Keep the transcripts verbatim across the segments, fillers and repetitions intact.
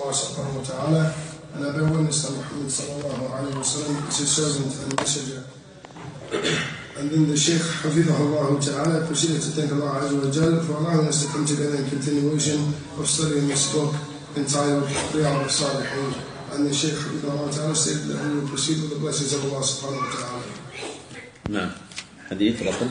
Allah subhanahu wa ta'ala, and I bear witness that Muhammad sallallahu alayhi wa sallam is his servant and messenger. And then the Shaykh Hafidhahullah ta'ala proceeded to thank Allah Azza wa Jal for allowing us to come together in continuation of studying this book entitled Riyadh al-Salihin. And the Shaykh Hafidhahullah ta'ala said that we will proceed with the blessings of Allah subhanahu wa ta'ala. نعم. حديث رقم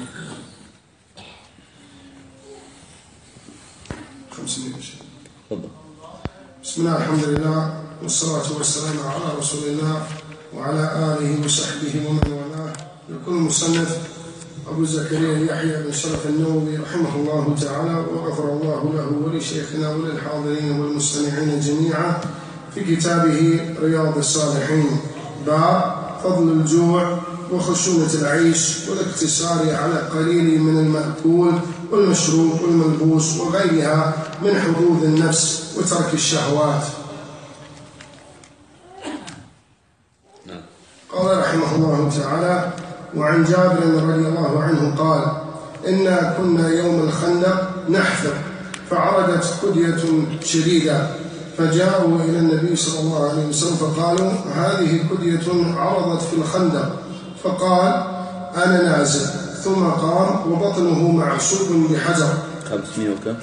خمسمائة. تفضل. بسم الله الحمد لله والصلاة والسلام على رسول الله وعلى آله وصحبه ومن والاه. يقول المصنف أبو زكريا يحيى بن شرف النووي رحمه الله تعالى وغفر الله له ولشيخنا وللحاضرين والمستمعين جميعا في كتابه رياض الصالحين باب فضل الجوع وخشونة العيش والاقتصار على قليل من المأكول والمشروب والملبوس وغيرها من حظوظ النفس وترك الشهوات. قال رحمه الله تعالى: وعن جابر رضي الله عنه قال: إنا كنا يوم الخندق نحفر فعرضت كدية شديدة فجاءوا إلى النبي صلى الله عليه وسلم فقالوا: هذه كدية عرضت في الخندق. فقال: أنا نازل. ثم قام وبطنه معشوب بحجر. خمسمائة وكم؟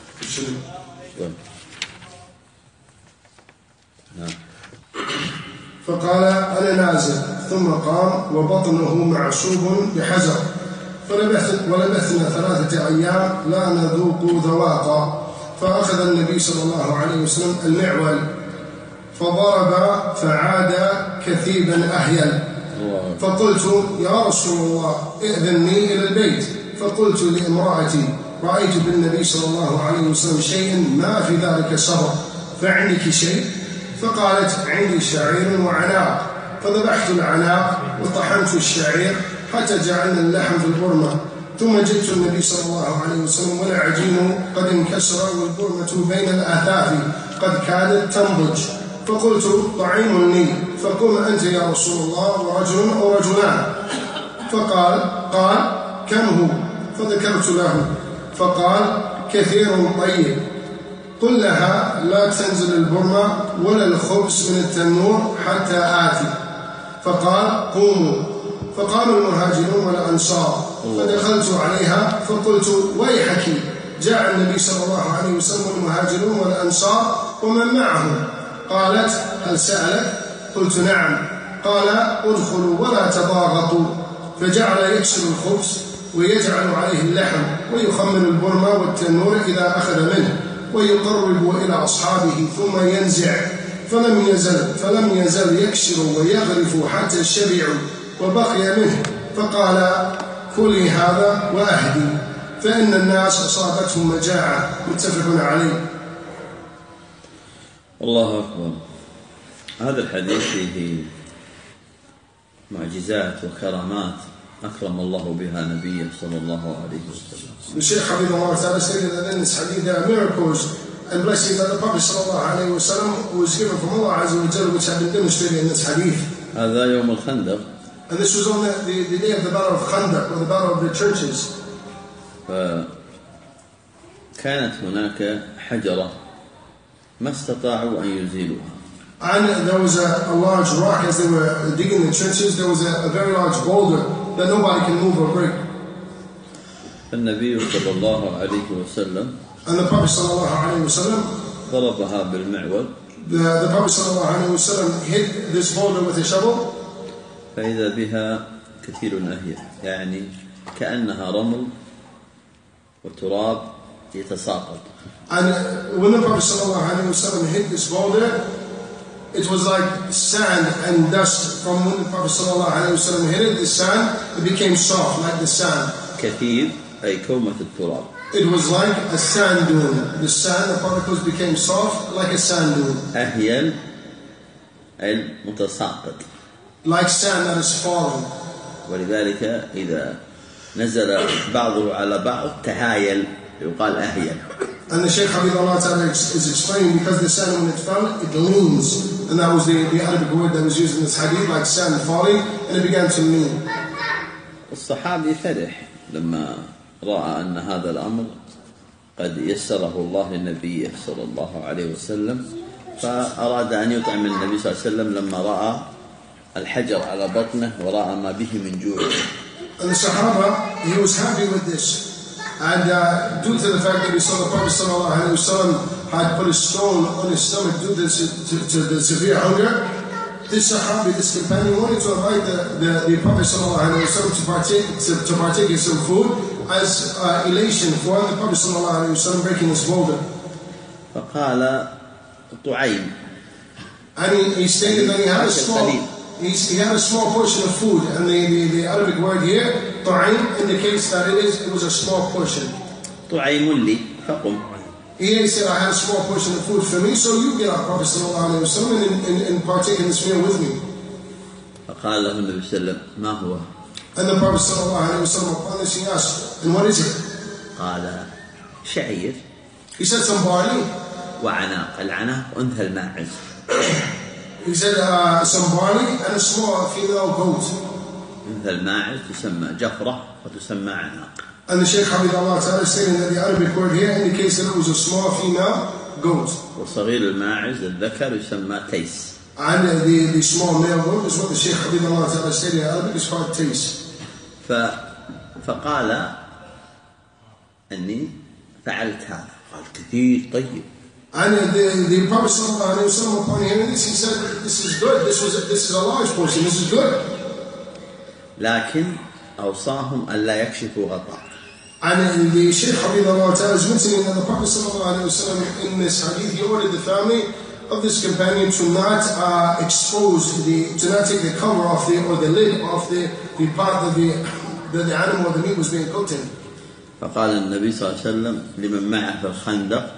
نعم. فقال: أنا نازل. ثم قام وبطنه معشوب بحجر. ولبثنا ثلاثة أيام لا نذوق ذواقا. فأخذ النبي صلى الله عليه وسلم المعول فضرب فعاد كثيبا أهيل. فقلت: يا رسول الله ائذني إلى البيت. فقلت لامرأتي: رأيت بالنبي صلى الله عليه وسلم شيئا ما في ذلك صبر، فعندك شيء؟ فقالت: عندي شعير وعناق. فذبحت العناق وطحنت الشعير حتى جعلنا اللحم في البرمة. ثم جئت النبي صلى الله عليه وسلم والعجين قد انكسر والبرمة بين الآثاف قد كادت تنضج. فقلت: طعيم لي. فقم أنت يا رسول الله ورجل أو رجلان. فقال: قال: كم هو؟ فذكرت له. فقال: كثير طيب. قل لها: لا تنزل البرمة ولا الخبز من التنور حتى آتي. فقال: قوموا. فقام المهاجرون والأنصار فدخلت عليها فقلت: ويحك، جاء النبي صلى الله عليه وسلم والمهاجرون والأنصار ومن معهم. قالت: هل سألك؟ قلت: نعم. قال: ادخلوا ولا تضاغطوا. فجعل يكسر الخبز ويجعل عليه اللحم ويخمر البرمة والتنور إذا أخذ منه ويقرب إلى أصحابه ثم ينزع. فلم يزل فلم يزل يكسر ويغرف حتى شبعوا وبقي منه. فقال: كلي هذا وأهدي، فإن الناس أصابتهم مجاعة. متفق عليه. الله أكبر. هذا الحديث فيه معجزات وكرامات أكرم الله بها نبيه صلى الله عليه وسلم. The Shaykh Hafidhahullah Ta'ala stated that in this hadith there are miracles and blessings that the Prophet sallallahu alayhi wa sallam was given from Allah Azza wa Jalla, which have been demonstrated in this hadith. هذا يوم الخندق. And this was on the, the, the day of the battle of Khandaq, or the battle of the churches. فكانت هناك حجرة ما استطاعوا أن يزيلوها. And there was a, a large rock as they were digging the trenches. There was a, a very large boulder that nobody can move or break. النبي صلى الله عليه وسلم And the Prophet sallallahu alayhi wa sallam, ضربها بالمعول. the, the Prophet sallallahu alayhi wa sallam hit this boulder with a shovel. فإذا بها كثير أهيل، يعني كأنها رمل وتراب يتساقط. And when the Prophet sallallahu alayhi wa sallam hit this boulder, it was like sand and dust. From when the Prophet sallallahu alayhi wa sallam hit it, the sand, it became soft like the sand. كثير أي كومة التراب. It was like a sand dune. The sand, the particles became soft like a sand dune. أهيل أي متساقط. Like sand that is falling. ولذلك إذا نزل بعضه على بعض تهايل يقال أهيل. And the Shaykh Hafidhahullah Ta'ala is explaining because the sand, when it fell, it leans. And that was the, the Arabic word that was used in this hadith, like sand falling, and it began to lean. الصحابي فرح لما رأى أن هذا الأمر قد يسره الله للنبي صلى الله عليه وسلم فأراد أن يطعم النبي صلى الله عليه وسلم لما رأى الحجر على بطنه ورأى ما به من جوع. And the Sahaba, he was happy with this. And uh, due to the fact that he saw the Prophet sallallahu alaihi wasallam had put a stone on his stomach due to, to, to the severe hunger, this Sahabi, this companion, wanted to invite the, the, the Prophet sallallahu alaihi wasallam to partake, to, to partake in some food as uh, elation for the Prophet sallallahu alaihi wasallam breaking his boulder. فقال طعيم. And he, he stated that he had a small, he, he had a small portion of food, and the, the, the Arabic word here, طعيم, indicates that it is it was a small portion. طعيم لي فقم. He said, I had a small portion of food for me, so you get up, Prophet sallallahu alaihi wasallam, and, and, and partake in this meal with me. فقال له النبي صلى الله عليه وسلم ما هو؟ And the Prophet sallallahu alaihi wasallam, upon this he asked, and what is it? قال شعير. He said some barley. وعناق. العناق أنثى الماعز. He said uh, some barley and a small female goat. أنثى الماعز تسمى جفرة وتسمى عناق. And the Shaykh Habibullah Ta'ala is saying that the Arabic word here indicates that it was a small female goat. وصغير الماعز الذكر يسمى تيس. And the, the small male goat is what the Shaykh Habibullah Ta'ala said in Arabic is called تيس. ف... فقال أني فعلت هذا. قال كثير طيب. And the, the Prophet sallallahu alaihi wasallam, upon hearing this, he said, this is good, this was this is a large portion, this is good. لكن أوصاهم ألا يكشفوا غطاء. And the Shaykh Habibullah Ta'ala is mentioning that the Prophet sallallahu alaihi wasallam in this hadith, he ordered the family of this companion to not uh, expose the, to not take the cover off the, or the lid off the, the part that the, that the animal or the meat was being cooked in. فقال النبي صلى الله عليه وسلم لمن معه في الخندق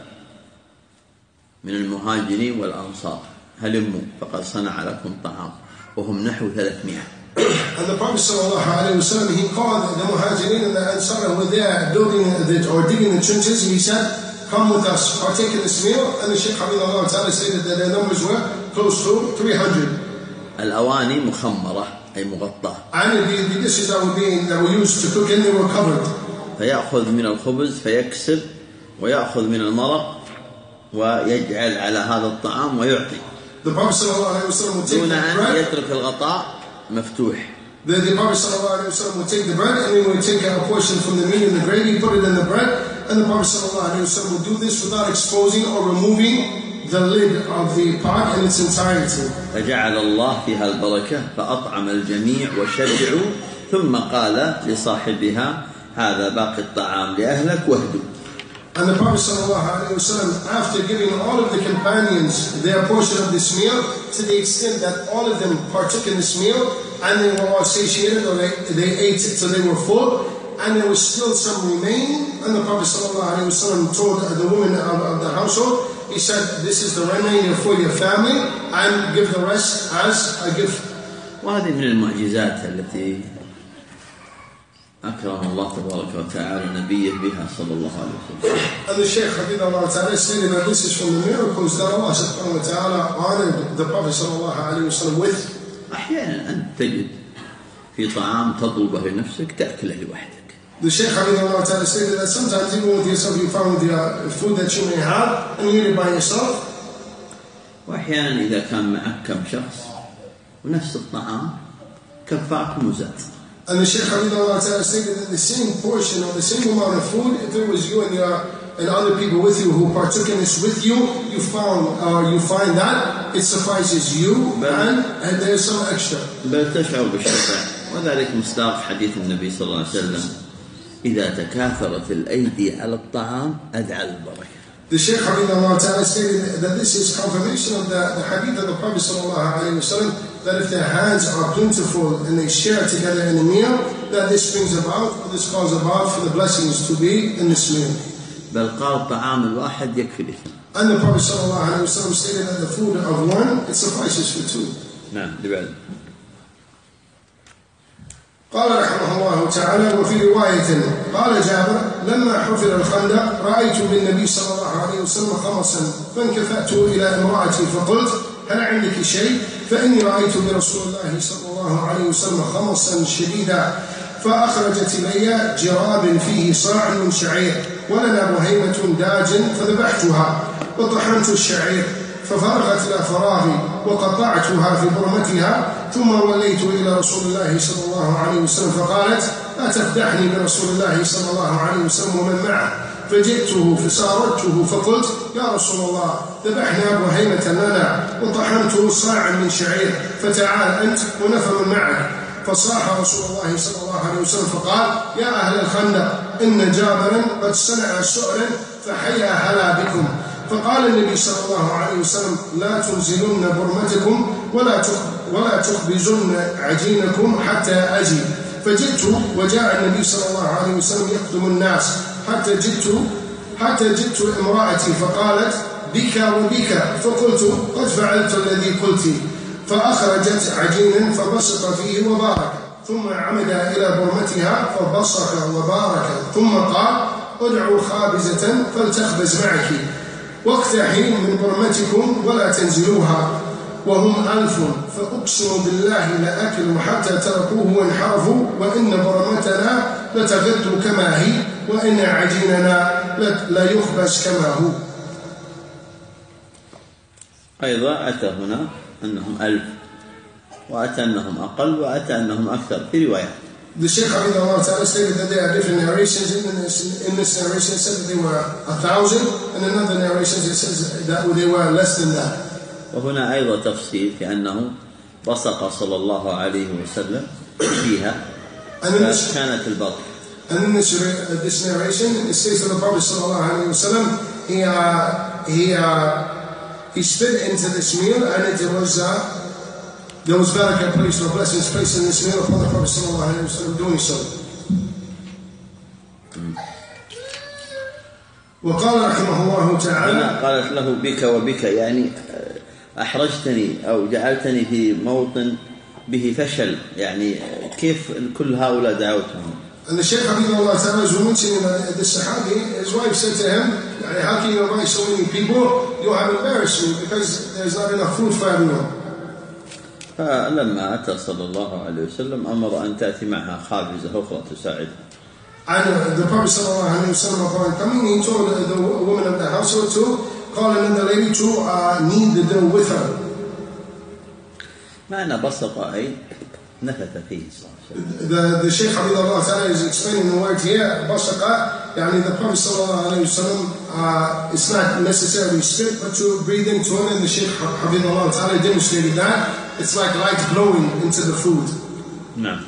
من المهاجرين والأنصار هلموا فقد صنع لكم طعام وهم نحو ثلاثمائة. And the Prophet sallallahu alaihi wasallam, he called the Muhajirin and the Ansar who were there building the, or digging the trenches, and he said, come with us, partake in this meal. And the Shaykh Habibullah Ta'ala stated that their numbers were close to three hundred. الأواني مخمرة أي مغطاة. And the, the dishes that were being, that were used to cook in, they were covered. فيأخذ من الخبز فيكسر ويأخذ من المرق ويجعل على هذا الطعام ويعطي. The Prophet sallallahu alaihi wasallam would take دون the أن bread. يترك الغطاء مفتوح. The, the Prophet sallallahu alaihi wasallam would take the bread, and he would take a portion from the meat and the gravy, put it in the bread, and the Prophet sallallahu alaihi wasallam would do this without exposing or removing the lid of the pot in its entirety. فجعل الله فيها البركة فأطعم الجميع وشبعوا ثم قال لصاحبها هذا باقي الطعام لأهلك واهدوا. And the Prophet ﷺ, after giving all of the companions their portion of this meal, to the extent that all of them partook in this meal, and they were all satiated, or they, they ate so they were full, and there was still some remaining, and the Prophet ﷺ told the women of, of the household, he said, this is the remainder for your family, and give the rest as a gift. وهذه من المعجزات التي أكرم الله تبارك وتعالى نبيه بها صلى الله عليه وسلم. And the Shaykh Habibullah Ta'ala stated that this is from the miracles that Allah subhanahu wa ta'ala honored the Prophet sallallahu alayhi wa sallam with. أحيانا أنت تجد في طعام تطلبه لنفسك تأكله لوحدك. The Shaykh Habibullah Ta'ala stated that sometimes even with yourself you find with your food that you may have and you eat it by yourself. وأحيانا إذا كان معك كم شخص ونفس الطعام كفاكم وزاد. And the Shaykh Habibullah Ta'ala stated that the same portion or the same amount of food, if it was you and your and other people with you who partook in this with you, you found or uh, you find that it suffices you and, and there's some extra. بل تشعر بالشبع وذلك مصداق حديث النبي صلى الله عليه وسلم إذا تكاثرت الأيدي على الطعام أدعى البركة. The Shaykh Habibullah Ta'ala stated that this is confirmation of the, the hadith of the Prophet sallallahu alayhi wa sallam, that if their hands are plentiful and they share together in a meal, that this brings about, or this calls about for the blessings to be in this meal. بل قال الطعام الواحد يكفي الاثنين. And the Prophet sallallahu alayhi wa sallam stated that the food of one, it suffices for two. نعم لبعض. قال رحمه الله تعالى وفي رواية قال جابر لما حفر الخندق رأيت بالنبي صلى الله عليه وسلم خمصا فانكفأت إلى امرأتي فقلت هل عندك شيء؟ فإني رأيت برسول الله صلى الله عليه وسلم خمصا شديدا فأخرجت إلي جراب فيه صاع من شعير ولنا بهيمة داج فذبحتها وطحنت الشعير ففرغت إلى فراغي وقطعتها في برمتها، ثم وليت إلى رسول الله صلى الله عليه وسلم فقالت: لا تفدحني برسول الله صلى الله عليه وسلم ومن معه. فجئته فساردته فقلت: يا رسول الله، ذبحنا بهيمة لنا وطحنته صاعا من شعير، فتعال أنت ونفر معك. فصاح رسول الله صلى الله عليه وسلم فقال: يا أهل الخندق، إن جابرا قد صنع سؤلا فحيا هلا بكم. فقال النبي صلى الله عليه وسلم: لا تنزلن برمتكم ولا ولا تخبزن عجينكم حتى أجي. فجئت وجاء النبي صلى الله عليه وسلم يقدم الناس حتى جئت حتى جئت امرأتي فقالت: بك وبك. فقلت: قد فعلت الذي قلت. فأخرجت عجينا فبصق فيه وبارك، ثم عمد إلى برمتها فبصق وبارك، ثم قال: ادعوا خابزة فلتخبز معك، واقتحي من برمتكم ولا تنزلوها، وهم ألف، فأقسم بالله لأكلوا حتى تركوه وانحرفوا، وإن برمتنا لتغد كما هي، وإن عجيننا لا يخبز كما هو. أيضا أتى هنا أنهم ألف، وأتى أنهم أقل، وأتى أنهم أكثر في روايات. The Shaykh Habibullah Ta'ala stated that there are different narrations. In this, in this narration it said that they were a thousand, and in another narration it says that they were less than that. وهنا أيضا تفصيل في أنه بصق صلى الله عليه وسلم فيها فكانت البطن. And in this, uh, this narration it says that the Prophet sallallahu alaihi wasallam he uh, he uh, he spit into this meal, and it was uh, there was barakah placed or blessings placed in this meal upon the Prophet sallallahu alaihi wasallam doing so. وقال رحمه الله تعالى قالت له بك وبك، يعني أحرجتني أو جعلتني في موطن به فشل، يعني كيف كل هؤلاء دعوتهم. And the Shaykh Habibullah Ta'ala was mentioning that the Sahabi, his wife said to him, how can you invite so many people? You'll have embarrassed me because there's not enough food for everyone. فلما أتى صلى الله عليه وسلم أمر أن تأتي معها خابزة أخرى تساعدها. And the Prophet sallallahu alaihi wasallam upon coming, he told the woman of the household to call another lady to uh, knead the dough with her. معنى بصق أي نفث فيه. The the Shaykh Habibullah Ta'ala is explaining the word here. Basaqa, yani the Prophet sallallahu alaihi wasallam, uh, it's not necessarily spit, but to breathe into it. And the Shaykh Habibullah Ta'ala demonstrated that it's like light blowing into the food. نعم.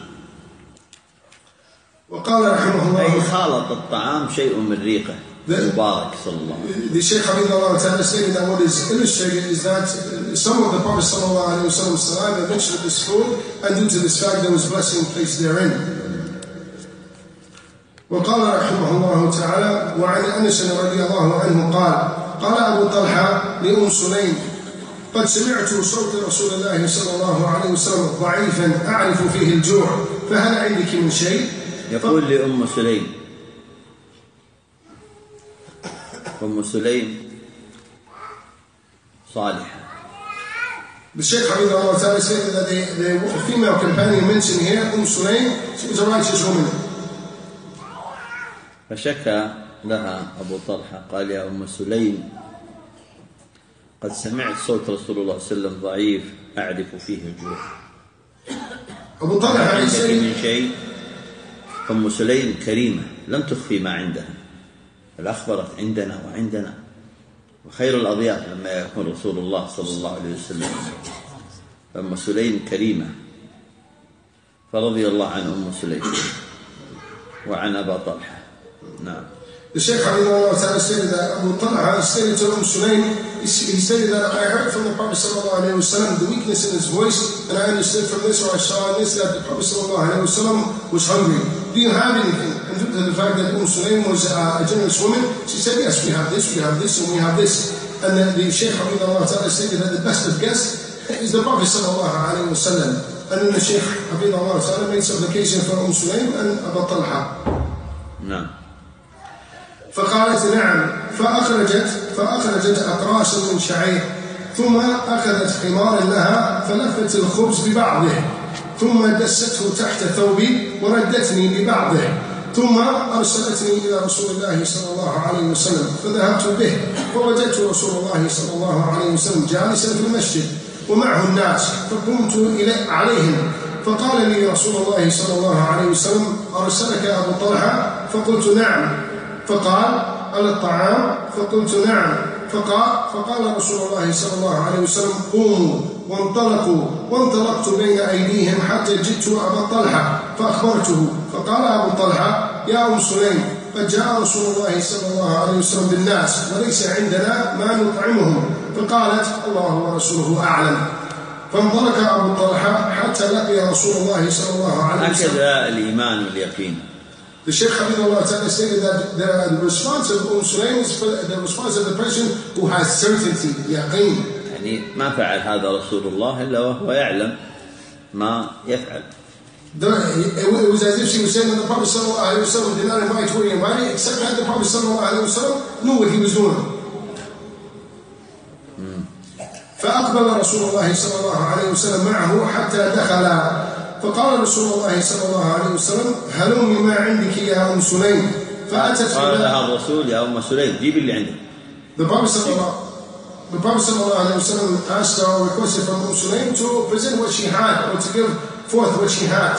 وقال رحمه الله أي خالط الطعام شيء من ريقه مبارك صلى الله عليه وسلم. The Shaykh Habibullah Ta'ala stated that what is illustrated is that some of the Prophet sallallahu alaihi wasallam's saliva mentioned this food, and due to this fact there was blessing placed therein. وقال رحمه الله تعالى: وعن أنس رضي الله عنه قال: قال أبو طلحة لأم سليم: قد سمعت صوت رسول الله صلى الله عليه وسلم ضعيفا أعرف فيه الجوع، فهل عندك من شيء؟ يقول لأم سليم، أم سليم صالحة. The Shaykh Habibullah Ta'ala said that the, the female companion mentioned here, Umm Sulaym, she was a righteous woman. فشكى لها أبو طلحة قال: يا أم سليم، قد سمعت صوت رسول الله صلى الله عليه وسلم ضعيف أعرف فيه الجوع. أبو طلحة عندك من شيء؟ أم سليم كريمة لم تخفي ما عندها، بل أخبرت عندنا وعندنا، وخير الأضياف لما يكون رسول الله صلى الله عليه وسلم. أم سليم كريمة، فرضي الله عن أم سليم وعن أبا طلحة. نعم. The Shaykh Habibullah Ta'ala stated that Abu Talha stated to Umm Sulaym, he stated that I heard from the Prophet sallallahu alaihi wasallam the weakness in his voice, and I understood from this, or I saw in this, that the Prophet sallallahu alaihi wasallam was hungry. Do you have anything? And due to the fact that Umm Sulaym was uh, a generous woman, she said, yes, we have this, we have this, and we have this. And then the Shaykh Habibullah Ta'ala stated that the best of guests is the Prophet sallallahu alaihi wasallam. And then the Shaykh Habibullah Ta'ala made supplication for Umm Sulaym and Abu Talha. نعم. فقالت نعم، فأخرجت فأخرجت أقراصا من شعير، ثم أخذت حمارا لها فلفت الخبز ببعضه، ثم دسته تحت ثوبي وردتني ببعضه، ثم أرسلتني إلى رسول الله صلى الله عليه وسلم فذهبت به فوجدت رسول الله صلى الله عليه وسلم جالسا في المسجد ومعه الناس فقمت إلي عليهم فقال لي رسول الله صلى الله عليه وسلم أرسلك أبو طلحة؟ فقلت نعم. فقال ألا الطعام؟ فقلت نعم. فقال, فقال رسول الله صلى الله عليه وسلم قوموا وانطلقوا وانطلقت بين أيديهم حتى جئت أبا طلحة فأخبرته فقال أبو طلحة يا أم سليم قد جاء رسول الله صلى الله عليه وسلم بالناس وليس عندنا ما نطعمهم. فقالت الله ورسوله أعلم. فانطلق أبو طلحة حتى لقي رسول الله صلى الله عليه وسلم. هكذا الإيمان واليقين. The Shaykh Habibullah Ta'ala stated that the response of Umm Sulaym is for the response of the person who has certainty, yaqeen. يعني ما فعل هذا رسول الله إلا وهو يعلم ما يفعل. The, it was as if she was saying that the Prophet Sallallahu Alaihi Wasallam did not invite who he invited, except that the Prophet Sallallahu Alaihi Wasallam knew what he was doing. فأقبل رسول الله صلى الله عليه وسلم معه حتى دخل فقال رسول الله صلى الله عليه وسلم هلمي ما عندك يا أم سليم. فأتت قال لها الرسول يا أم سليم جيب اللي عندك. The Prophet The Prophet ﷺ asked or requested from Umm Sulaym to present what she had or to give forth what she had.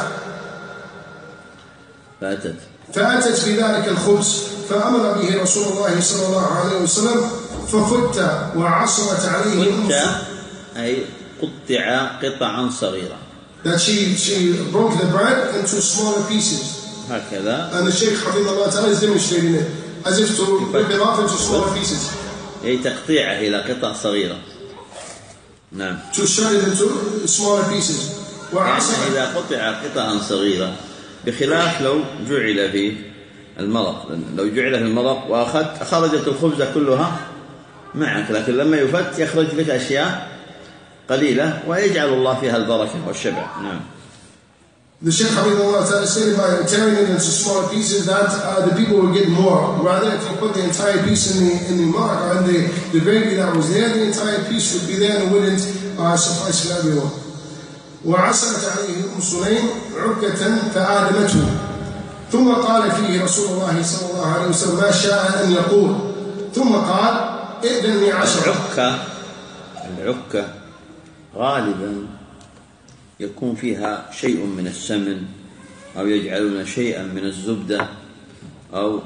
فأتت فأتت بذلك الخبز فأمر به رسول الله صلى الله عليه وسلم ففت وعصرت عليه فت أي قطع قطعا صغيرة. That she, she broke the bread into smaller pieces. هكذا. And the Shaykh Habibullah Ta'ala is demonstrating it as if to rip it off into smaller pieces. أي تقطيعه إلى قطع صغيرة. نعم. To shred it into smaller pieces. يعني إذا قطع قطعا صغيرة بخلاف لو جعل في المرق، لو جعل في المرق وأخذت خرجت الخبزة كلها معك، لكن لما يفت يخرج لك أشياء قليلة ويجعل الله فيها البركة والشبع. نعم. The Shaykh Habibullah Ta'ala stated by tearing it into smaller pieces that uh, the people would get more. Rather, if you put the entire piece in the in the mark or in the, the gravy that was there, the entire piece would be there and it wouldn't uh, suffice for everyone. وعصرت عليه أم سليم عكة فآدمته ثم قال فيه رسول الله صلى الله عليه وسلم ما شاء أن يقول ثم قال ائذن لي عشرة. العكة العكة غالبا يكون فيها شيء من السمن أو يجعلون شيئا من الزبدة أو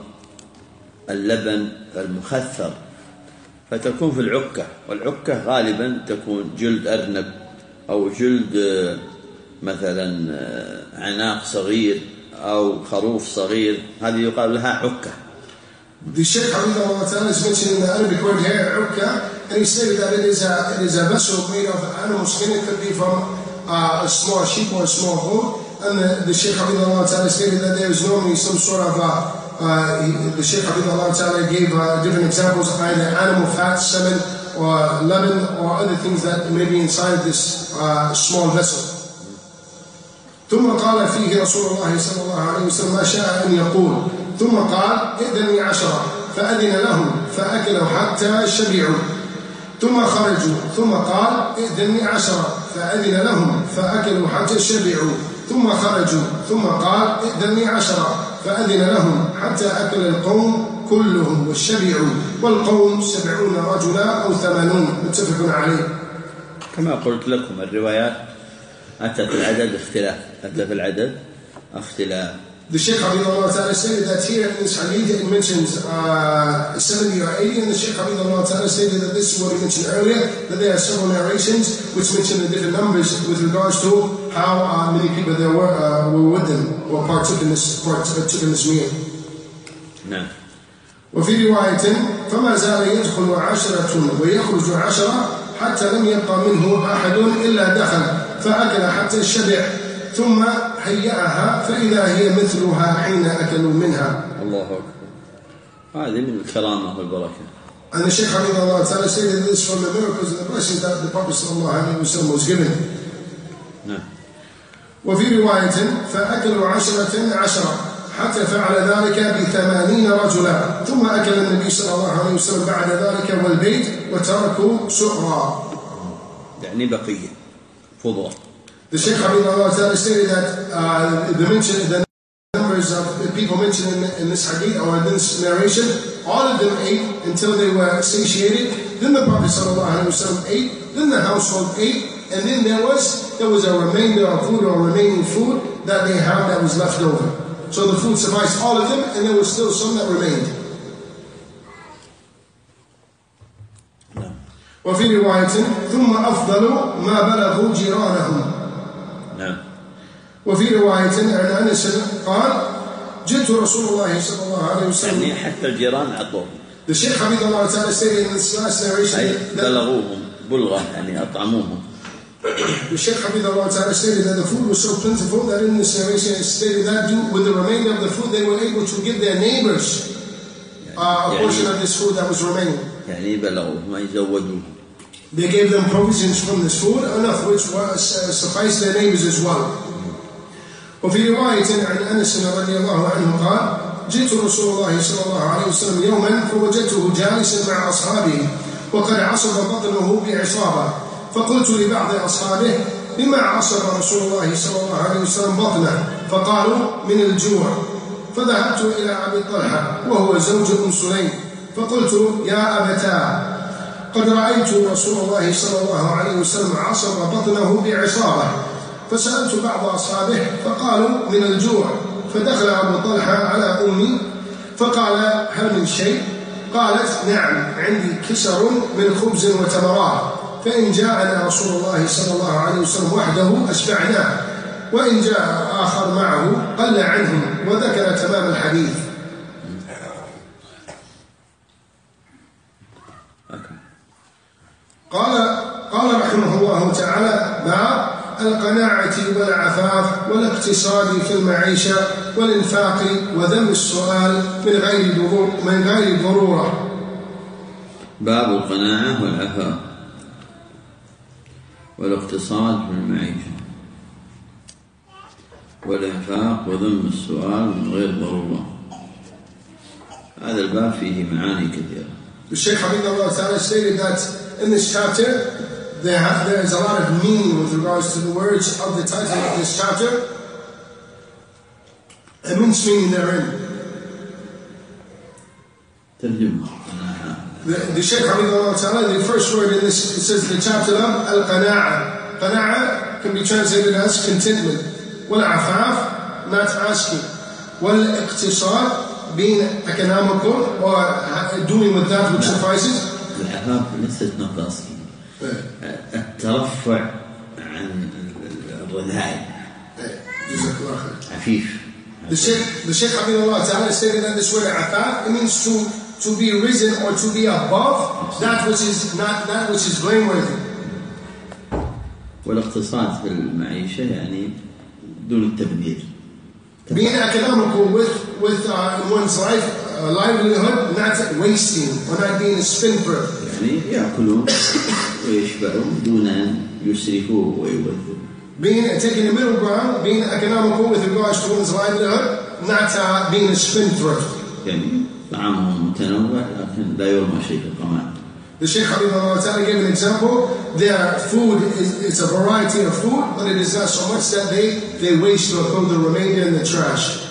اللبن المخثر فتكون في العكة، والعكة غالبا تكون جلد أرنب أو جلد مثلا عناق صغير أو خروف صغير، هذه يقال لها عكة. The Shaykh Habibullah Ta'ala is mentioning the Arabic word here, عكة, and he stated that it is a, it is a vessel made of animal skin. It could be from uh, a small sheep or a small goat. And the, the Shaykh Habibullah Ta'ala stated that there is normally some sort of, uh, uh, he, the Shaykh Habibullah Ta'ala gave uh, different examples, either animal fat, semen, or leaven, or other things that may be inside this uh, small vessel. ثم قال فيه رسول الله صلى الله عليه وسلم ما شاء أن يقول ثم قال ائذن لي عشرة فأذن لهم فأكلوا حتى شبعوا ثم خرجوا ثم قال ائذن لي عشرة فأذن لهم فأكلوا حتى شبعوا ثم خرجوا ثم قال ائذن لي عشرة فأذن لهم حتى أكل القوم كلهم وشبعوا والقوم سبعون رجلا أو ثمانون متفق عليه. كما قلت لكم الروايات أتى في العدد اختلاف، أتى في العدد اختلاف. The Shaykh Habibullah Ta'ala stated that here in this hadith it mentions uh, seventy or eighty, and the Shaykh Habibullah Ta'ala stated that this is what he mentioned earlier, that there are several narrations which mention the different numbers with regards to how uh, many people there were, uh, were with them or partook in this, partook in this meal. نعم. وفي رواية فما زال يدخل عشرة ويخرج عشرة حتى لم يبقى منه أحد إلا دخل فأكل حتى شبع ثم هيئها فإذا هي مثلها حين أكلوا منها. الله أكبر. هذه من الكرامة والبركة. And the Shaykh Habibullah Ta'ala stated this from the miracles and the blessings that the Prophet sallallahu alaihi wasallam was given. نعم. وفي رواية فأكلوا عشرة عشرة حتى فعل ذلك بثمانين رجلا ثم أكل النبي صلى الله عليه وسلم بعد ذلك والبيت وتركوا سؤرا. يعني بقية فضة. The Shaykh Habibullah Ta'ala stated that uh, the mention the number numbers of people mentioned in, in this hadith or in this narration, all of them ate until they were satiated. Then the Prophet ﷺ ate, then the household ate, and then there was there was a remainder of food or remaining food that they had that was left over. So the food sufficed all of them, and there was still some that remained. وفي رواية ثم أفضل ما بلغوا جيرانهم. نعم. وفي رواية عن أنس قال جئت رسول الله صلى الله عليه وسلم. يعني حتى الجيران عطوه. The Shaykh حفظه الله تعالى stated in this last narration that بلغوهم بلغة يعني أطعموهم. The Shaykh حفظه الله تعالى stated that the food was so plentiful that in this narration it stated that with the remainder of the food they were able to give their neighbors uh, a portion of this food that was remaining. يعني بلغوه ما يزودوه. They gave them provisions from this food, enough which was uh, sufficed their neighbors as well. وفي رواية عن أنس رضي الله عنه قال جئت رسول الله صلى الله عليه وسلم يوما فوجدته جالسا مع أصحابه وقد عصب بطنه بعصابة فقلت لبعض أصحابه لما عصب رسول الله صلى الله عليه وسلم بطنه فقالوا من الجوع فذهبت إلى أبي طلحة وهو زوج أم سليم فقلت يا أبتاه قد رأيت رسول الله صلى الله عليه وسلم عصب بطنه بعصابة فسألت بعض أصحابه فقالوا من الجوع فدخل أبو طلحة على أمي فقال هل من شيء؟ قالت نعم عندي كسر من خبز وتمرات فإن جاءنا رسول الله صلى الله عليه وسلم وحده أشبعناه وإن جاء آخر معه قل عنهم وذكر تمام الحديث. قال قال رحمه الله تعالى باب القناعة والعفاف والاقتصاد في المعيشة والإنفاق وذم السؤال من غير ضرورة من غير ضرورة. باب القناعة والعفاف والاقتصاد في المعيشة والإنفاق وذم السؤال من غير ضرورة. هذا الباب فيه معاني كثيرة. The Shaykh Habibullah Ta'ala stated that in this chapter there, have, there is a lot of meaning with regards to the words of the title of this chapter. Immense meaning therein. The, the Shaykh Habibullah Ta'ala, the first word in this, it says the chapter of Al-Qana'a. Qana'a can be translated as contentment. Wal-Afaf, not asking. Wal-Iqtisad, being economical or doing with that which suffices. العفاف ليست not asking. الترفع عن الرذائل. عفيف. The Shaykh, the Shaykh Habibullah Ta'ala stated that this word afaf, it means to to be risen or to be above that which is not that which is blameworthy. والاقتصاد في المعيشة يعني دون التبذير. Being economical with with uh, one's life, uh, livelihood, not wasting or not being a spendthrift. يعني يأكلون ويشبعون دون أن يسرفوا ويبذروا. Being taking the middle ground, being economical with regards to one's livelihood, not uh, being a spendthrift. يعني طعامهم متنوع لكن لا يرمى شيء في القمامة. The Shaykh Habibullah Ta'ala gave an example. Their food is it's a variety of food, but it is not so much that they they waste or throw the remainder in the trash.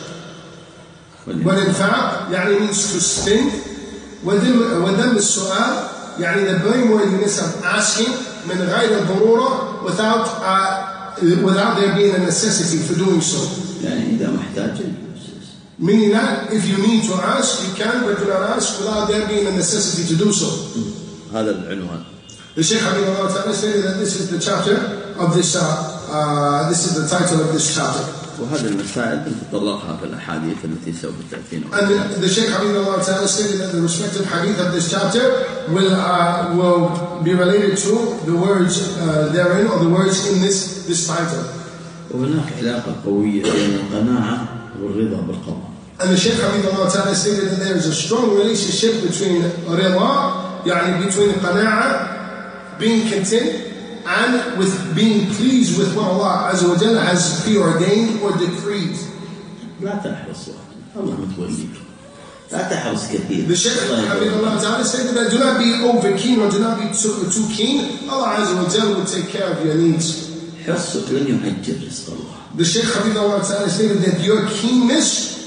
But in fact, يعني means to spend. وذم وذم السؤال يعني the blameworthiness of asking من غير ضرورة without uh, without there being a necessity for doing so. يعني إذا محتاج. Meaning that if you need to ask, you can, but do not ask without there being a necessity to do so. هذا العنوان. The Shaykh Habibullah Ta'ala stated that this is the chapter of this. Uh, uh, this is the title of this chapter. وهذه المسائل نتطرقها في الأحاديث التي سوف تأتينا. And the, the Shaykh Habibullah Ta'ala stated that the respective hadith of this chapter will uh, will be related to the words uh, therein or the words in this this title. وهناك علاقة قوية بين القناعة والرضا بالقضاء. And the Shaykh Habibullah Ta'ala stated that there is a strong relationship between rida, يعني between qana'a, being content, and with being pleased with what Allah Azza wa Jalla has preordained or decreed. لا تحرص الله متوليك. لا تحرص كثير. The Shaykh Habibullah Ta'ala stated that do not be over keen or do not be too, too keen. Allah Azza wa Jalla will take care of your needs. حرصك لن يعجل رزق الله. The Shaykh Habibullah Ta'ala stated that your keenness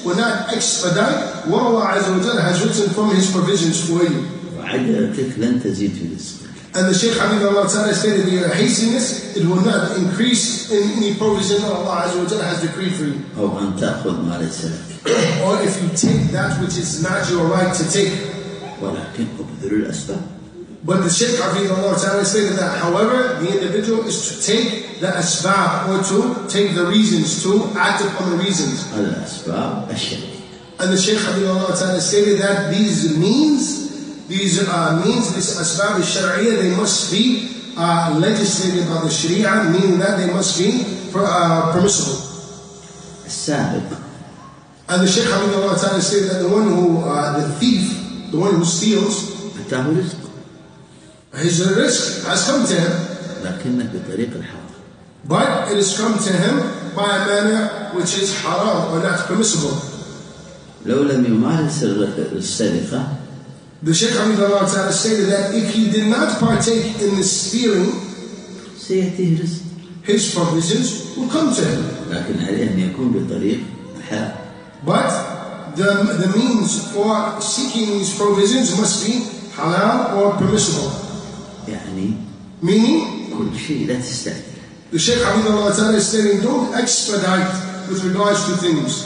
will not expedite what Allah Azza wa Jalla has written from His provisions for you. وعجلتك لن تزيد في رزقك. And the Shaykh Habibullah Ta'ala stated that your hastiness, it will not increase in any provision that Allah Azza wa Jalla has decreed for you. أو أن تأخذ ما ليس لك. Or if you take that which is not your right to take. ولكن أبذل الأسباب. But the Shaykh Habibullah Ta'ala stated that, however, the individual is to take the asbab, or to take the reasons, to act upon the reasons. الأسباب الشرعية. And the Shaykh Habibullah Ta'ala stated that these means, these uh, means, this asbab al-shar'iyya, they must be uh, legislated by the Sharia, meaning that they must be uh, permissible. السابق. And the Shaykh Habibullah Ta'ala stated that the one who, uh, the thief, the one who steals, أتاه رزق. His risk has come to him. لكنه بطريق الحرام. But it has come to him by a manner which is haram or not permissible. لو لم يمارس السرقة. The Shaykh Habibullah Ta'ala stated that if he did not partake in the stealing, سيأتيه رزق. his provisions will come to him. لكن عليه أن يكون بطريق الحلال. But the, the means for seeking these provisions must be halal or permissible. يعني Meaning, كل شيء لا تستعجل. the Shaykh Habibullah Ta'ala is stating, don't expedite with regards to things.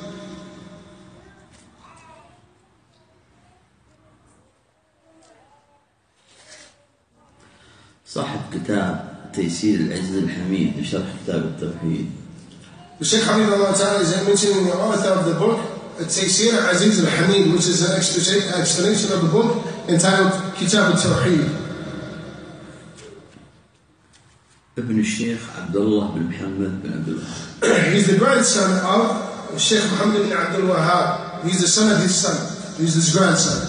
صاحب كتاب تيسير العزيز الحميد بشرح كتاب التوحيد. The Shaykh Habibullah Ta'ala is mentioning the author of the book, Taysir Aziz al-Hamid, which is an explanation of the book entitled Kitab al-Tawheed. ابن الشيخ عبد الله بن محمد بن عبد الوهاب. He's the grandson of Sheikh Muhammad bin Abdul Wahhab. He's the son of his son. He's his grandson.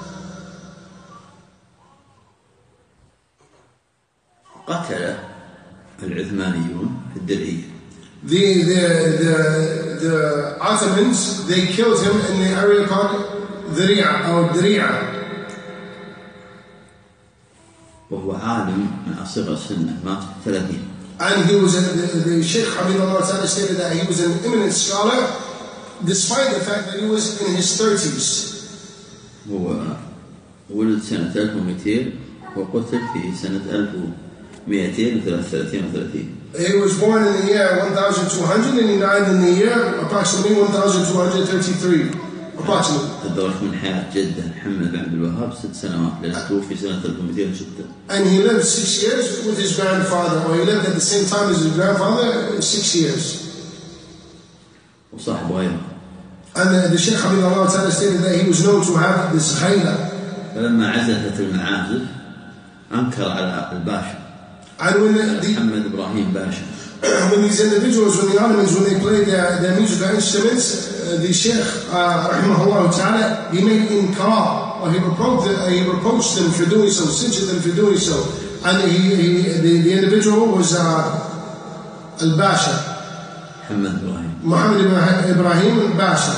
قتل العثمانيون في الدرعية. The, the, the, the Ottomans, they killed him in the area called Dari'a or Dari'a. وهو عالم من أصغر سنه مات في ثلاثين. And he was, a, the, the Sheikh Habibullah Ta'ala stated that he was an eminent scholar despite the fact that he was in his thirties. هو ولد سنة ألف ومئتين وقتل في سنة ألف ومئتين وثلاثة وثلاثين. He was born in the year one thousand two hundred and he died in the year approximately one thousand two hundred thirty-three. Approximately. أدرك من حياة جده محمد بن عبد الوهاب ست سنوات لأنه توفي سنة ألف ومئتين وستة. And he lived six years with his grandfather, or he lived at the same time as his grandfather, six years. وصاحب غيره. And the, the Shaykh Habibullah Ta'ala stated that he was known to have this ghayla. فلما عزفت المعازف أنكر على الباشا. And when the, the, محمد إبراهيم باشا. when these individuals, when the Ottomans, when they played their, their musical instruments, uh, the Shaykh, uh, rahimahullah ta'ala, he made inkar, or he reproached, uh, he reproached them for doing so, censured them for doing so. And he, he, the, the individual was uh, Al-Basha. محمد إبراهيم. Muhammad Ibrahim Al-Basha.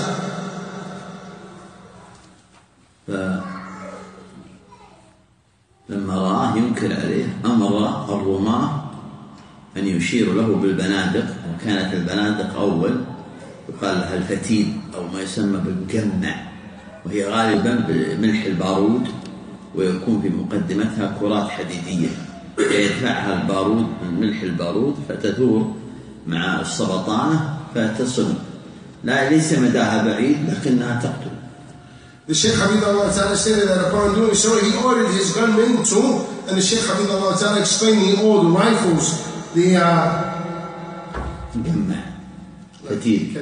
فلما رآه ينكر عليه أمر الرماة أن يشير له بالبنادق، وكانت البنادق أول يقال لها الفتيل أو ما يسمى بالمجمع، وهي غالبا بملح البارود، ويكون في مقدمتها كرات حديدية يدفعها البارود من ملح البارود فتدور مع السرطانة فتصل، لا ليس مداها بعيد لكنها تقتل. The Shaykh Habibullah Ta'ala stated that upon doing so, he ordered his gunmen to, and the Shaykh Habibullah Ta'ala explained the old rifles, the uh, مجمع فتيل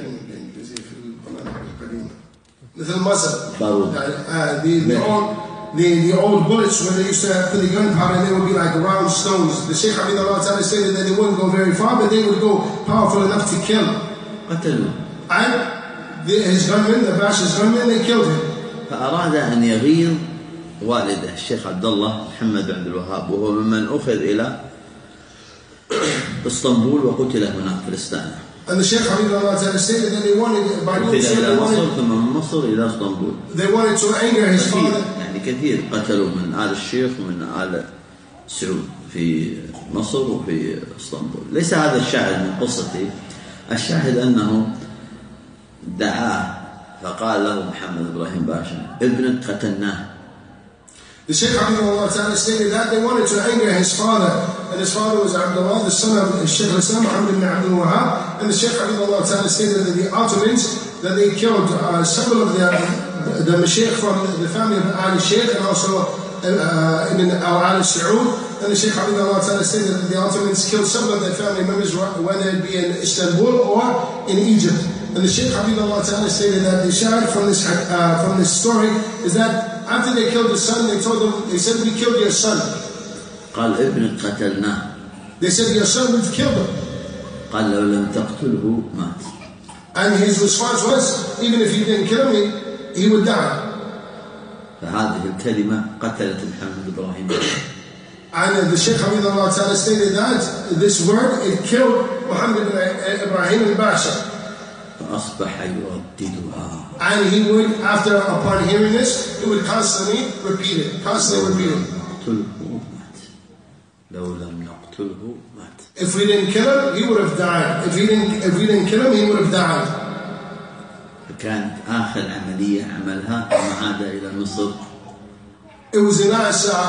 مثل المصر, بارود. uh, the, the, old, the, the old bullets when they used to put the gunpowder, they would be like round stones. The Shaykh Habibullah Ta'ala stated that they wouldn't go very far, but they would go powerful enough to kill. قتلوا. And the, his gunmen, the Basha's gunmen, they killed him. فأراد أن يغيظ والده الشيخ عبد الله محمد بن عبد الوهاب، وهو ممن أخذ إلى اسطنبول وقتل هناك في الإستانة. And the Shaykh Habibullah Ta'ala stated that they wanted, by doing so, إلى they مصر wanted, ثم من مصر إلى اسطنبول. they wanted to anger his كثير father. يعني كثير قتلوا من آل الشيخ ومن آل سعود في مصر وفي اسطنبول. ليس هذا الشاهد من قصتي، الشاهد أنه دعاه فقال له محمد إبراهيم باشا ابنك قتلناه. The Shaykh Abdullah Ta'ala stated that they wanted to anger his father, and his father was Abdullah, the son of Shaykh al-Islam Muhammad ibn Abdul Wahab, and the Shaykh Abdullah Ta'ala stated that the Ottomans, that they killed uh, several of the, the, the Mashaykh from the family of Ali Shaykh, and also uh, Ibn al-Ali Saud, and the Shaykh Abdullah Ta'ala stated that the Ottomans killed several of their family members, whether it be in Istanbul or in Egypt. And the Shaykh Abdullah Ta'ala stated that the shahid from this, uh, from this story is that after they killed his son, they told him, they said, we killed your son. قال ابنك قتلناه. They said, your son, we've killed him. قال لو لم تقتله مات. And his response was, even if you didn't kill him, he, he would die. فهذه الكلمة قتلت محمد إبراهيم. And the Shaykh Hamidullah Ta'ala stated that this word, it killed Muhammad Ibrahim al-Basha. فأصبح يرددها. And he would, after, upon hearing this, he would constantly repeat it, constantly repeat it. نقتله مات. لو لم نقتله مات. If we didn't kill him, he would have died. If we didn't, if we didn't kill him, he would have died. فكانت آخر عملية عملها ثم عاد إلى مصر. It was a nice uh,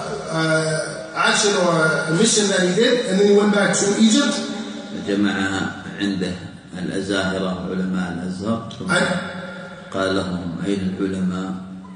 uh, action or a mission that he did, and then he went back to Egypt. جمعها عنده الأزاهرة علماء الأزهر. قال لهم أين العلماء؟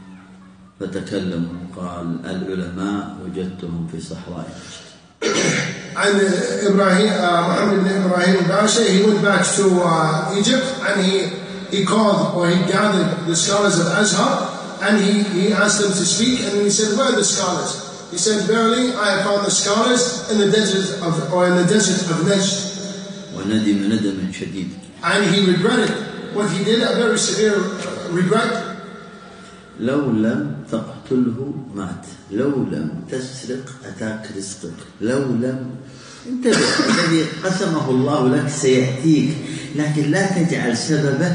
فتكلموا قال العلماء وجدتهم في صحراء نجد. And uh, Ibrahim, uh, Muhammad ibn Ibrahim Basha, he went back to uh, Egypt, and he he called or he gathered the scholars of Azhar, and he, he asked them to speak, and he said, where are the scholars? He said, verily, I have found the scholars in the desert of or in the desert of Najd. وندم ندما شديد. And he regretted what he did, a very severe regret. لو لم تقتله مات. لو لم تسرق أتاك رزقك. لو لم انتبه الذي قسمه الله لك سيأتيك، لكن لا تجعل سببه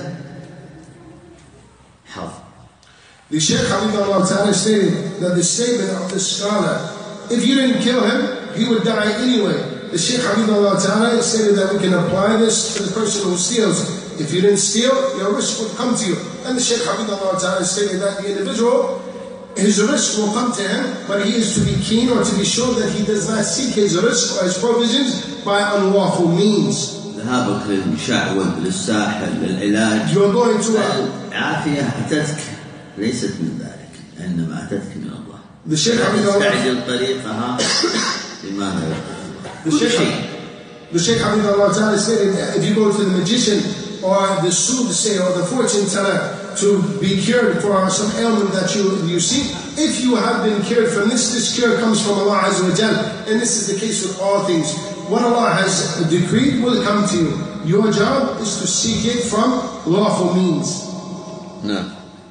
حظ. The Shaykh Hamidullah Ta'ala stated that the statement of the scholar, if you didn't kill him, he would die anyway. The Shaykh Hamidullah Ta'ala stated that we can apply this to the person who steals. If you didn't steal, your risk would come to you. And the Shaykh Hamidullah Ta'ala stated that the individual, his risk will come to him, but he is to be keen or to be sure that he does not seek his risk or his provisions by unlawful means. ذهابك للمشعوذ للساحر للعلاج. You're going to العافية أتتك ليست من ذلك، إنما أتتك من الله. The Shaykh Hamidullah تستعجل طريقها لماذا؟ The Shaykh, the Shaykh Hamidullah Ta'ala stated that if you go to the magician or the soothsayer or the fortune teller to be cured for some ailment that you, you see, if you have been cured from this, this cure comes from Allah Azza wa Jal, and this is the case with all things. What Allah has decreed will come to you. Your job is to seek it from lawful means. No.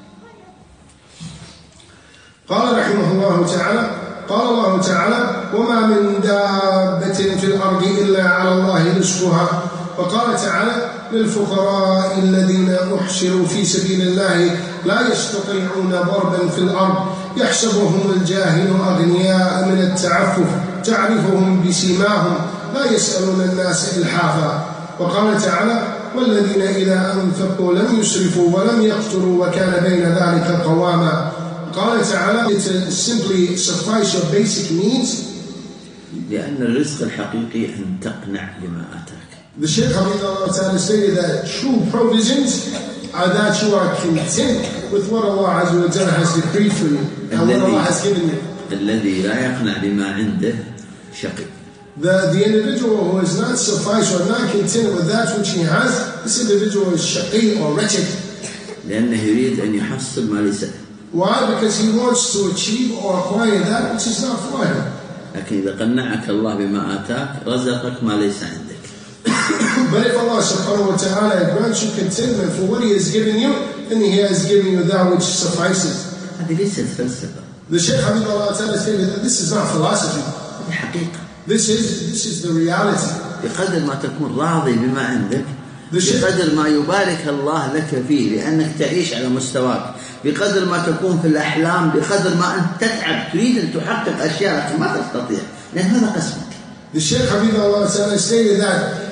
قال رحمه الله تعالى قال الله تعالى وما من دابة في الأرض إلا على الله رزقها. وقال تعالى للفقراء الذين أحشروا في سبيل الله لا يستطيعون ضربا في الأرض يحسبهم الجاهل أغنياء من التعفف تعرفهم بسيماهم لا يسألون الناس إلحافا. وقال تعالى والذين إذا أنفقوا لم يسرفوا ولم يقتروا وكان بين ذلك قواما. قال تعالى to simply suffice your basic needs. لأن الرزق الحقيقي أن تقنع بما أتاك. The Shaykh Hamidullah Ta'ala stated that true provisions are that you are content with what Allah Azza wa Jalla has decreed for you and what Allah has given you. الذي لا يقنع بما عنده شقي. The, the individual who is not suffice or not content with that which he has, this individual is shaqi or wretched. لأنه يريد أن يحصل ما ليس. Why? Because he wants to achieve or acquire that which is not for him. لكن إذا قنعك الله بما آتاك رزقك ما ليس عندك. But if Allah subhanahu wa ta'ala grants you contentment for what He has given you, then He has given you that which suffices. هذه ليست فلسفة. The Shaykh Hamidullah Ta'ala stated that this is not philosophy. هذه حقيقة. This is this is the reality. بقدر ما تكون راضي بما عندك بقدر ما يبارك الله لك فيه لأنك تعيش على مستواك، بقدر ما تكون في الأحلام، بقدر ما أنت تتعب تريد أن تحقق أشياء ما تستطيع لأن هذا قسمك. The Shaykh Hamidullah Ta'ala stated that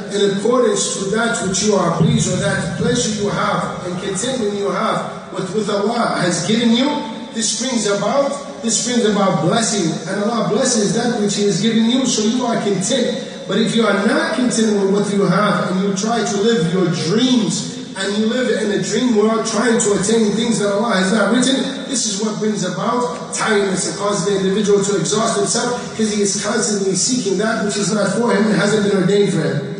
in accordance to that which you are pleased, or that pleasure you have and contentment you have with, with Allah has given you, this brings about, this brings about blessing. And Allah blesses that which He has given you, so you are content. But if you are not content with what you have, and you try to live your dreams, and you live in a dream world trying to attain things that Allah has not written, this is what brings about tiredness and causes the individual to exhaust himself, because he is constantly seeking that which is not for him and hasn't been ordained for him.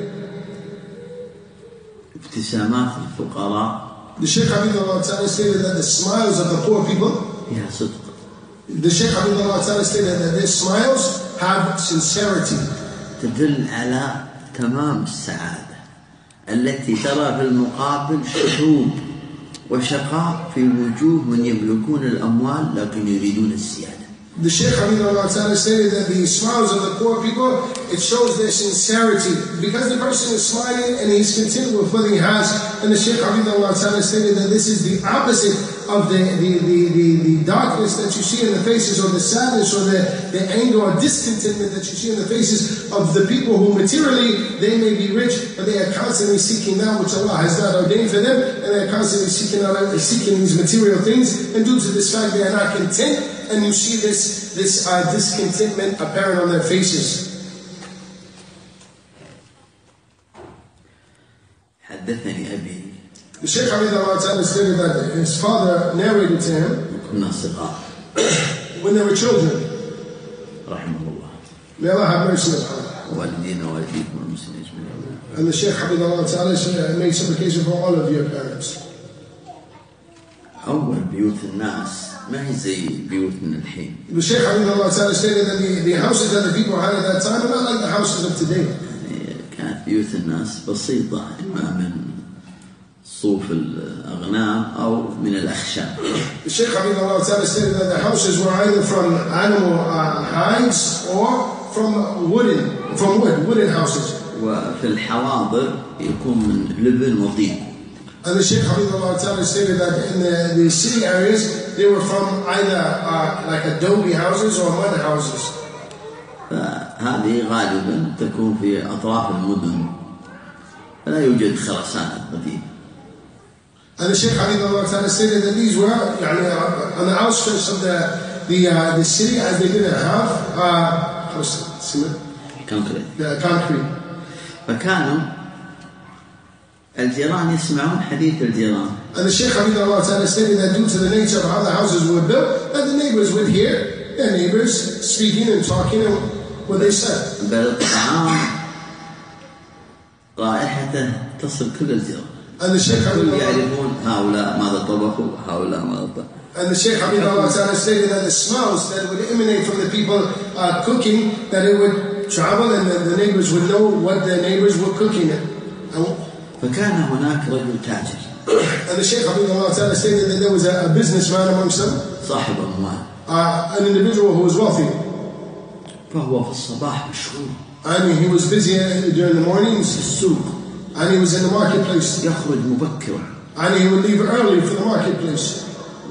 ابتسامات الفقراء. The Shaykh Habibullah Ta'ala stated that the smiles of the poor people, فيها صدق. the Shaykh Habibullah Ta'ala stated that their smiles have sincerity. تدل على تمام السعادة التي ترى في المقابل شحوب وشقاء في وجوه من يملكون الأموال لكن يريدون الزيادة. The Shaykh Habibullah Ta'ala stated that the smiles of the poor people, it shows their sincerity. Because the person is smiling and he's content with what he has. And the Shaykh Habibullah Ta'ala stated that this is the opposite of the, the, the, the, the darkness that you see in the faces, or the sadness, or the, the anger or discontentment that you see in the faces of the people who materially, they may be rich, but they are constantly seeking that which Allah has not ordained for them, and they are constantly seeking out, seeking these material things, and due to this fact they are not content, and you see this, this uh, discontentment apparent on their faces. حدثني أبي. The Shaykh Habibullah Ta'ala stated that his father narrated to him when they were children. May Allah have mercy upon them. And the Shaykh Habibullah Ta'ala made supplication for all of your parents. أول بيوت الناس ما هي زي بيوتنا الحين. The Shaykh Habibullah Ta'ala stated that the, the houses that the people had at that time are not like the houses of today. كانت بيوت الناس بسيطة، إما من صوف الأغنام أو من الأخشاب. The Shaykh Habibullah Ta'ala stated that the houses were either from animal uh, hides or from wooden, from wood, wooden houses. وفي الحواضر يكون من لبن وطين. And the Shaykh Habibullah Ta'ala stated that in the, the city areas they were from either uh, like adobe houses or mud houses. فهذه غالبا تكون في أطراف المدن، فلا يوجد خرسانة قديمة. And the Shaykh Habibullah Ta'ala stated that these were يعني, uh, on the outskirts of the the, uh, the city, as they didn't have uh, concrete. The concrete. فكانوا الجيران يسمعون حديث الجيران. And the Shaykh Habibullah Ta'ala stated that due to the nature of how the houses were built, that the neighbors would hear their neighbors speaking and talking and what they said. بل الطعام رائحته تصل كل الجيران. And the Shaykh Habibullah يعرفون هؤلاء ماذا طبخوا هؤلاء ماذا طبخوا. And the Shaykh Habibullah Ta'ala stated that the smells that would emanate from the people uh, cooking, that it would travel and the, the neighbors would know what their neighbors were cooking. فكان هناك رجل تاجر. And the Shaykh Habibullah Ta'ala stated that there was a, a businessman amongst them. صاحب أموال. Uh, an individual who was wealthy. فهو في الصباح مشغول. And he was busy during the mornings, السوق. And he was in the marketplace. يخرج مبكرا. And he would leave early for the marketplace.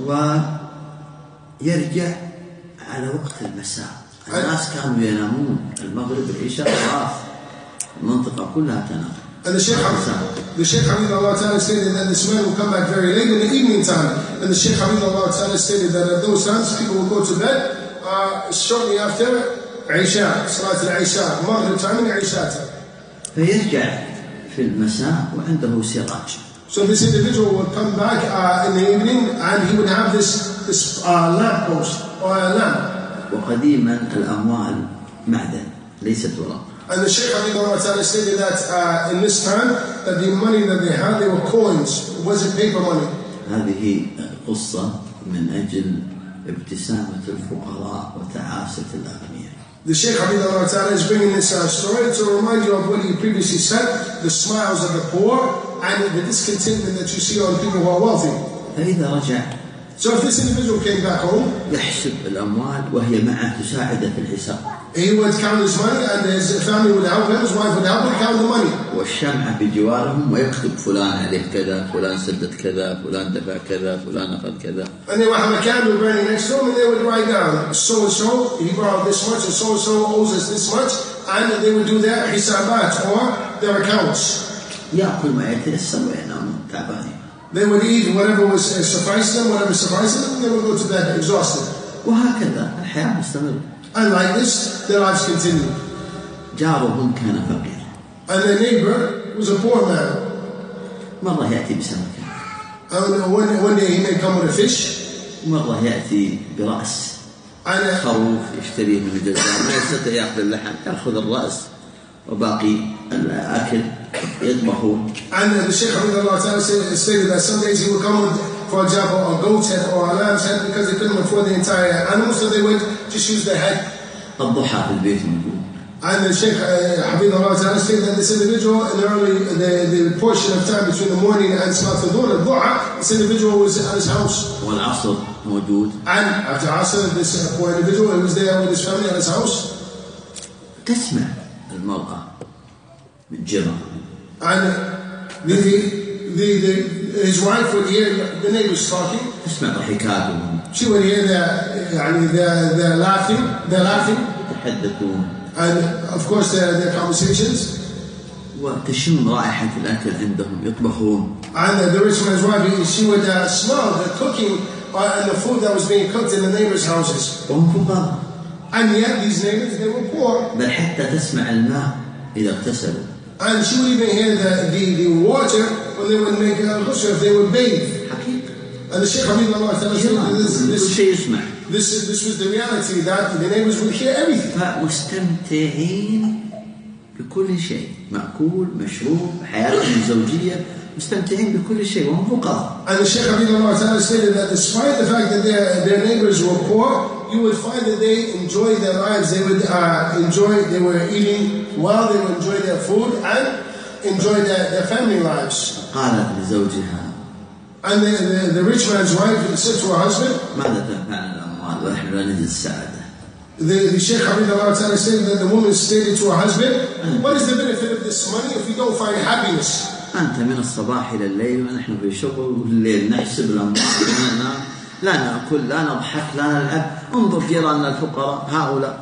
ويرجع على وقت المساء. الناس كانوا ينامون، المغرب العشاء خلاص المنطقة كلها تنام. And the Shaykh, the Shaykh Habibullah Ta'ala stated that this man will come back very late in the evening time. And the Shaykh Habibullah Ta'ala stated that at those times people will go to bed uh, shortly after Isha, Salat al-Isha, Maghrib time and Isha time. فيرجع في المساء وعنده سراج. So this individual would come back uh, in the evening and he would have this, this uh, lamp post or a lamp. وقديما الأموال معدن ليست ورق. And the Shaykh Habibullah Ta'ala stated that uh, in this time that the money that they had, they were coins, it wasn't paper money. هذه قصة من أجل ابتسامة الفقراء وتعاسة الأغنياء. The Shaykh Habibullah Ta'ala is bringing this uh, story to remind you of what he previously said, the smiles of the poor and the discontentment that you see on people who are wealthy. فإذا رجع So if this individual came back home, يحسب الأموال وهي معه تساعده في الحساب. He would count his money and his family would help him, his wife would help him count the money. والشمعة بجوارهم ويكتب فلان عليه كذا، فلان سدد كذا، فلان دفع كذا، فلان أخذ كذا. And they would have a candle burning next to him and they would write down, so and so, he borrowed this much and so and so owes us this much, and they would do their hisabat or their accounts. يأكل ما يتيسر وينام تعبانين. They would eat whatever was uh, sufficed them, whatever sufficed them, and they would go to bed exhausted. وهكذا الحياة مستمرة. And like this, their lives continued. جارهم كان فقير. And their neighbor was a poor man. مرة يأتي بسمكة. And one, one day he may come with a fish. مرة يأتي برأس خروف يشتريه من الجزار، ما يستطيع يأخذ اللحم، يأخذ الرأس وباقي الأكل يذبحه. And the Shaykh Hamidullah stated that some days he would come with, for example, a goat's head or a lamb's head because they couldn't afford the entire animal, so they would just use the head. الضحى في البيت موجود. And the Shaykh Hamidullah stated that this individual in the early the, the portion of time between the morning and Salat al-Dhuhr, al-Duha, this individual was at his house. والعصر موجود. And after Asr, this poor individual he was there with his family at his house. تسمع المرأة من جيران. And the, the, the, his wife would hear the neighbors talking. تسمع ضحكاتهم. She would hear their, يعني their, their laughing, their laughing. يتحدثون. And of course their, their conversations. وتشم رائحة الأكل عندهم يطبخون. And the rich man's wife, she would uh, smell the cooking uh, and the food that was being cooked in the neighbors' houses. وهم فقراء. And yet these neighbors, they were poor. بل حتى تسمع الماء إذا اغتسلوا. And she would even hear the, the, the water when they would make a ghusl, if they would bathe. حقيقة. And the Shaykh Hamidullah tells us this, this, this, this, this was the reality that the neighbors would hear everything. فمستمتعين بكل شيء، مأكول، مشروب، حياتهم الزوجية، مستمتعين بكل شيء وهم فقراء. And the Shaykh Hamidullah stated that despite the fact that their, their neighbors were poor, you would find that they enjoyed their lives. They would uh, enjoy, they were eating well, they would enjoy their food and enjoy their, their family lives. قالت لزوجها. And the, the, the rich man's wife said to her husband, ماذا تنفعنا الأموال ونحن لا نجد السعادة. The, the Shaykh Hamidullah said that the woman stated to her husband, what is the benefit of this money if we don't find happiness? أنت من الصباح إلى الليل ونحن في شغل والليل نحسب الأموال وننام لا نأكل لا نضحك لا نلعب. انظر جيراننا الفقراء هؤلاء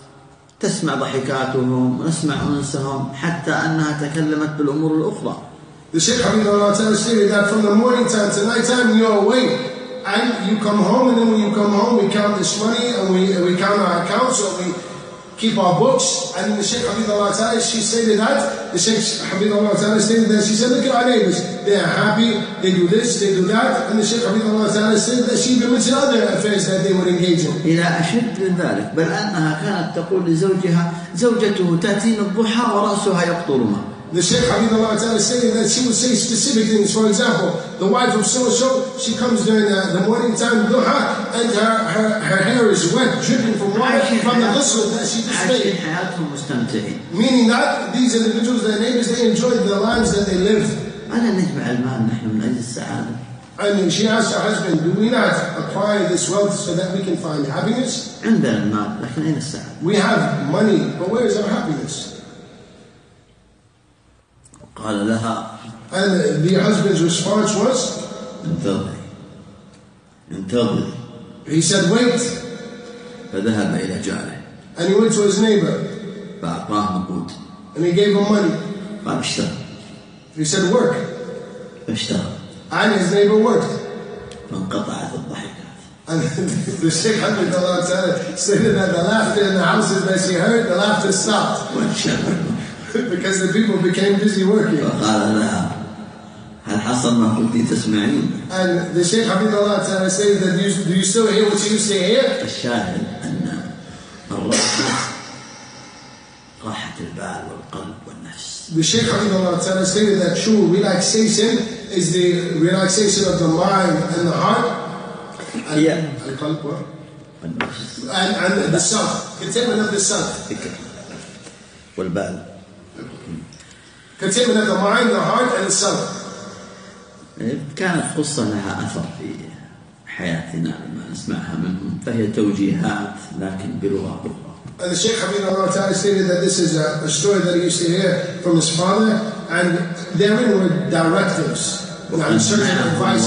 تسمع ضحكاتهم ونسمع أنسهم حتى أنها تكلمت بالأمور الأخرى. The Shaykh Hamidullah stated that from the morning time to night time you're awake and you come home, and then when you come home we count this money and we, we count our accounts or we keep our books. And the Shaykh Hamidullah she stated that the Shaykh Hamidullah stated that she said, look at our neighbors, they are happy, they do this, they do that. And the Shaykh Hamidullah said that she even mentioned other affairs that they would engage in. إلى أشد من ذلك، بل أنها كانت تقول لزوجها زوجته تأتين الضحى ورأسها يقطر ماء. The Shaykh Hamidullah stated that she would say specific things. For example, the wife of so-and-so, she comes during the, the morning time, duha, and her, her, her hair is wet, dripping from water from the ghusl that she just made. Meaning that these individuals, their neighbors, they enjoyed the lives that they lived. And she asked her husband, do we not acquire this wealth so that we can find happiness? We have money, but where is our happiness? قال لها. And the husband's response was, انتظري انتظري. He said, wait. فذهب إلى جاره. And he went to his neighbor. فأعطاه نقود. And he gave him money. قال اشتغل. He said, work. فاشتغل. And his neighbor worked. فانقطعت الضحكات. And the Shaykh Hamidullah stated that the laughter in the houses that she heard, the laughter stopped. Because the people became busy working. فقال لها هل حصل ما كنت تسمعين؟ And the Shaykh Hamidullah said that you, do you still hear what you used to hear? الشاهد أن الراحة راحة البال والقلب والنفس. The Shaykh Hamidullah stated that true relaxation is the relaxation of the mind and the heart and, yeah. and, and, and the self, contentment of the self. والبال. Contentment of the mind, the heart, and the self. كانت قصة لها أثر في حياتنا لما نسمعها منهم، فهي توجيهات لكن بلغة أخرى. And the Shaykh Habibullah Ta'ala stated that this is a, a story that he used to hear from his father, and therein were directives, and certain advices.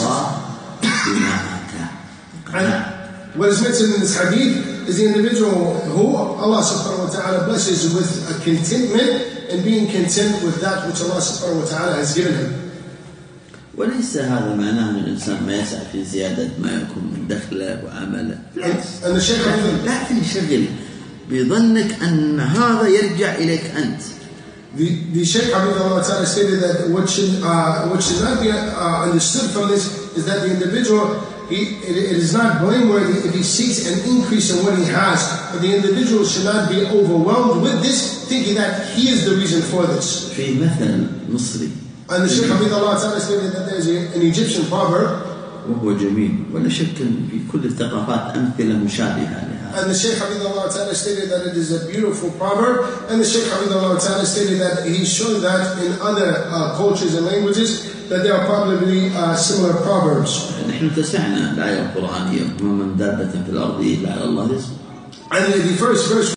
And what is mentioned in this hadith is the individual who Allah subhanahu wa ta'ala blesses with a contentment and being content with that which Allah subhanahu wa ta'ala has given him. وليس هذا معناه أن الإنسان ما يسعى في زيادة ما يكون من دخله وعمله. لا تنشغل بظنك أن هذا يرجع إليك أنت. The, the Shaykh Habibullah Ta'ala stated that what should, uh, what should not be uh, understood from this is that the individual, he, it, it is not blameworthy if he seeks an increase in what he has, but the individual should not be overwhelmed with this, thinking that he is the reason for this. في مثل مصري. And the Shaykh Habibullah Ta'ala stated that there is an Egyptian proverb. وهو جميل ولا شك في كل الثقافات أمثلة مشابهة لها. And the Shaykh Habibullah Ta'ala stated that it is a beautiful proverb, and the Shaykh Habibullah Ta'ala stated that he showed that in other uh, cultures and languages that there are probably uh, similar proverbs. نحن تسعنا الآية القرآنية ومن دابة في الأرض إلا على الله رزقها. And the first verse